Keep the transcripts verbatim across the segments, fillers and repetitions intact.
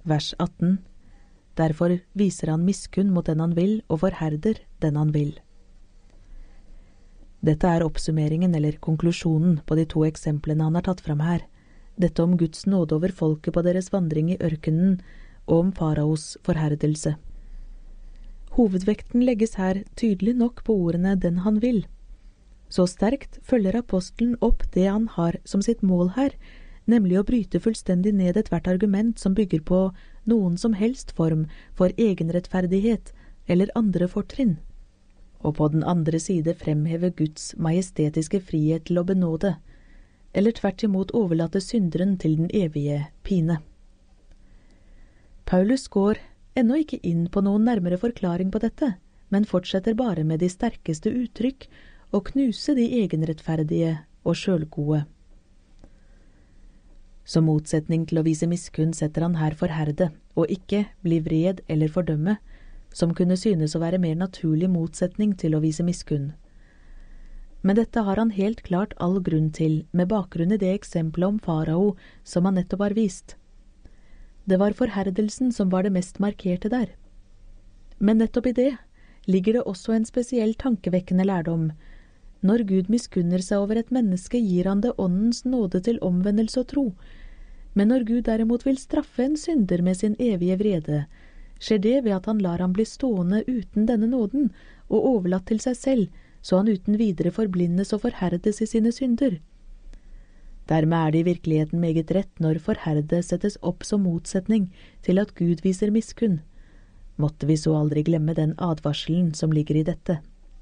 vers atten. Derfor viser han miskunn mot den han vil, og forherder den han vil. Dette er oppsummeringen eller konklusjonen på de to eksemplene han har tatt fram her. Dette om Guds nåde over folket på deres vandring i ørkenen, og om faraos forherdelse. Hovedvekten legges her tydelig nok på ordene «den han vil». Så sterkt følger apostelen opp det han har som sitt mål her, nemlig å bryte fullstendig ned et hvert argument som bygger på noen som helst form for egenrettferdighet eller andre fortrinn, og på den andre side fremheve Guds majestetiske frihet til å benåde, eller tvert imot overlate synderen til den evige pine. Paulus går ennå ikke inn på noen nærmere forklaring på dette, men fortsetter bare med de sterkeste uttrykk og knuse de egenrettferdige og sjølgode. Som motsetning til å vise miskunn setter han her forherde, og ikke bli vred eller fordømme, som kunne synes å være mer naturlig motsetning til å vise miskunn. Men dette har han helt klart all grunn til, med bakgrunn i det eksempelet om farao som han nettopp har vist. Det var forherdelsen som var det mest markerte der. Men nettopp i det ligger det også en spesiell tankevekkende lærdom. Når Gud miskunner seg over et menneske, gir han det åndens nåde til omvendelse og tro. Men når Gud derimot vil straffe en synder med sin evige vrede, skjer det ved at han lar ham bli stående uten denne nåden og overlatt til seg selv, så han uten videre forblindes og forherdes i sine synder. Dermed er det i virkeligheten meget rett når forherde settes opp som motsetning til at Gud viser miskunn. Måtte vi så aldri glemme den advarselen som ligger i dette.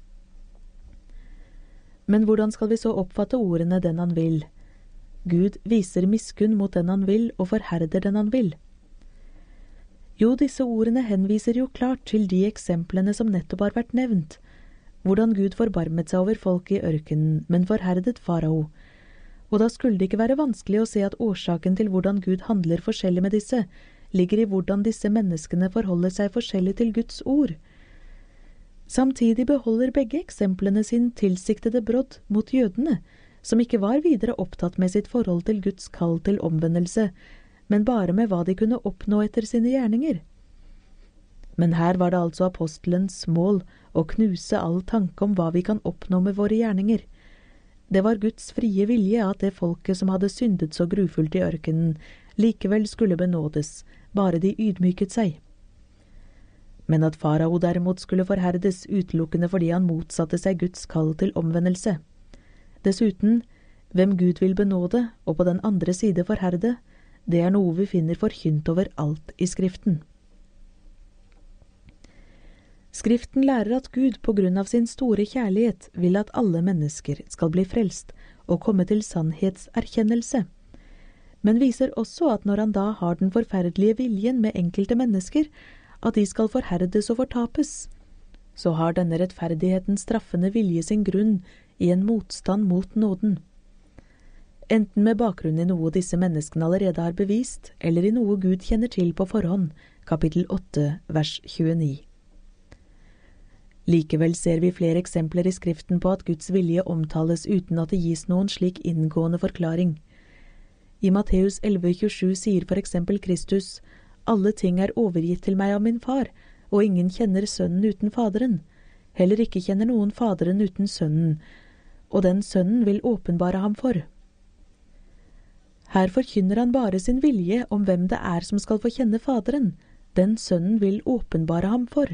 Men hvordan skal vi så oppfatte ordene «den han vil»? Gud viser miskunn mot den han vil og forherder den han vil. Jo, disse ordene henviser jo klart til de eksemplene som nettopp har vært nevnt, hvordan Gud forbarmet seg over folk i ørkenen, men forherdet farao. Og da skulle det ikke være vanskelig å se at årsaken til hvordan Gud handler forskjellig med disse, ligger i hvordan disse menneskene forholder seg forskjellig til Guds ord. Samtidig beholder begge eksemplene sin tilsiktede brodd mot jødene, som ikke var videre opptatt med sitt forhold til Guds kall til omvendelse, men bare med hva de kunne oppnå etter sine gjerninger. Men her var det altså apostelens mål å knuse all tanke om hva vi kan oppnå med våre gjerninger. Det var Guds frie vilje at det folket som hadde syndet så grufullt i ørkenen, likevel skulle benådes, bare de ydmyket seg. Men at farao derimot skulle forherdes utelukkende fordi han motsatte seg Guds kall til omvendelse. Dessuten, hvem Gud vil benåde, og på den andre side forherde, det er noe vi finner forkynt over alt i Skriften. Skriften lærer at Gud på grunn av sin store kjærlighet vil at alle mennesker skal bli frelst og komme til sannhetserkjennelse, men viser også at når han da har den forferdelige viljen med enkelte mennesker, at de skal forherdes og fortapes, så har denne rettferdighetens straffende vilje sin grunn i en motstand mot nåden. Enten med bakgrunn i noe disse menneskene allerede har bevist, eller i noe Gud kjenner til på forhånd, kapittel åtte, vers tjueni. Likevel ser vi flere eksempler i Skriften på at Guds vilje omtales uten at det gis noen slik inngående forklaring. I Matteus elleve tjuesju sier for eksempel Kristus: «Alle ting er overgitt til meg av min far, og ingen kjenner sønnen uten faderen. Heller ikke kjenner noen faderen uten sønnen, og den sønnen vil åpenbare ham for.» Her forkynner han bare sin vilje om hvem det er som skal få kjenne faderen. Den sønnen vil åpenbare ham for.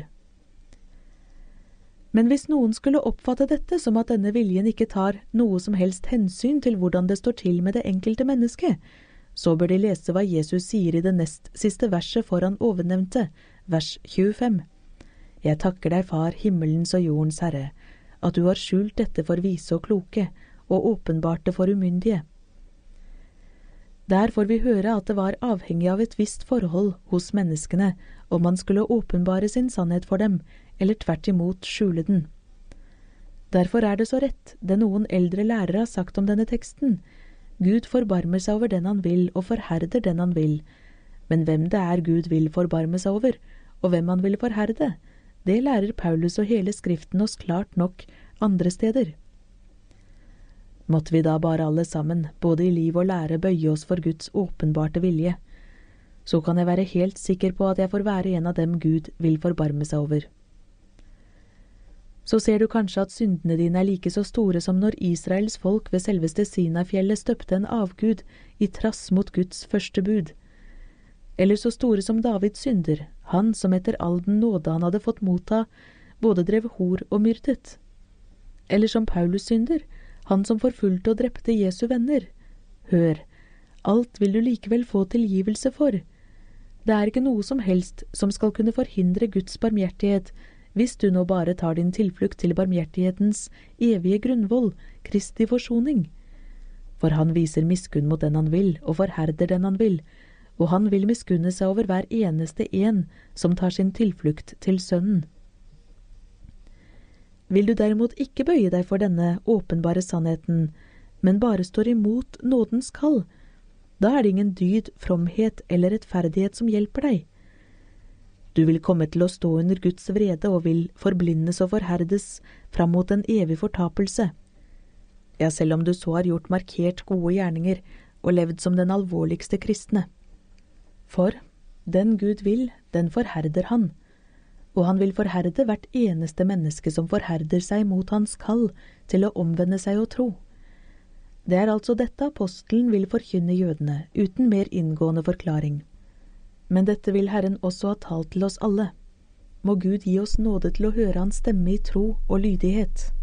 Men hvis noen skulle oppfatte dette som at denne viljen ikke tar noe som helst hensyn til hvordan det står til med det enkelte mennesket, så bør de lese hva Jesus sier i det nest siste verset foran ovennevnte, vers tjuefem. «Jeg takker deg, Far, himmelens og jordens Herre, at du har skjult dette for vise og kloke, og åpenbart det for umyndige.» Der får vi høre at det var avhengig av et visst forhold hos menneskene om man skulle åpenbare sin sannhet for dem, eller tvert imot skjule den. Derfor er det så rett det noen eldre lærere har sagt om denne teksten: Gud forbarmer seg over den han vil og forherder den han vil. Men hvem det er Gud vil forbarme seg over, og hvem han vil forherde, det lærer Paulus og hele Skriften oss klart nok andre steder. Måtte vi da bare alle sammen, både i liv og lære, bøye oss for Guds åpenbarte vilje. så kan jeg være helt sikker på at jeg får være en av dem Gud vil forbarme seg over. Så ser du kanskje at syndene dine er like så store som når Israels folk ved selveste Sinai-fjellet støpte en avgud i trass mot Guds første bud. Eller så store som Davids synder, han som etter all den nåde han hadde fått motta, både drev hor og myrdet. Eller som Paulus synder, han som forfulgte og drepte Jesu venner. Hør, alt vil du likevel få tilgivelse for. Det er ikke noe som helst som skal kunne forhindre Guds barmhjertighet, hvis du nå bare tar din tilflukt til barmhjertighetens evige grunnvoll, Kristi forsoning. For han viser miskunn mot den han vil, og forherder den han vil, og han vil miskunne seg over hver eneste en som tar sin tilflukt til Sønnen. Vil du derimot ikke bøye deg for denne åpenbare sannheten, men bare står imot nådens kall, da er det ingen dyd, fromhet eller rettferdighet som hjelper deg. Du vil komme til å stå under Guds vrede og vil forblindes og forherdes fram mot en evig fortapelse. Ja, selv om du så har gjort markert gode gjerninger og levd som den alvorligste kristne. For den Gud vil, den forherder han, og han vil forherde hvert eneste menneske som forherder seg mot hans kall til å omvende seg og tro. Det er altså dette apostelen vil forkynne jødene, uten mer inngående forklaring. Men dette vil Herren også ha talt til oss alle. Må Gud gi oss nåde til å høre hans stemme i tro og lydighet.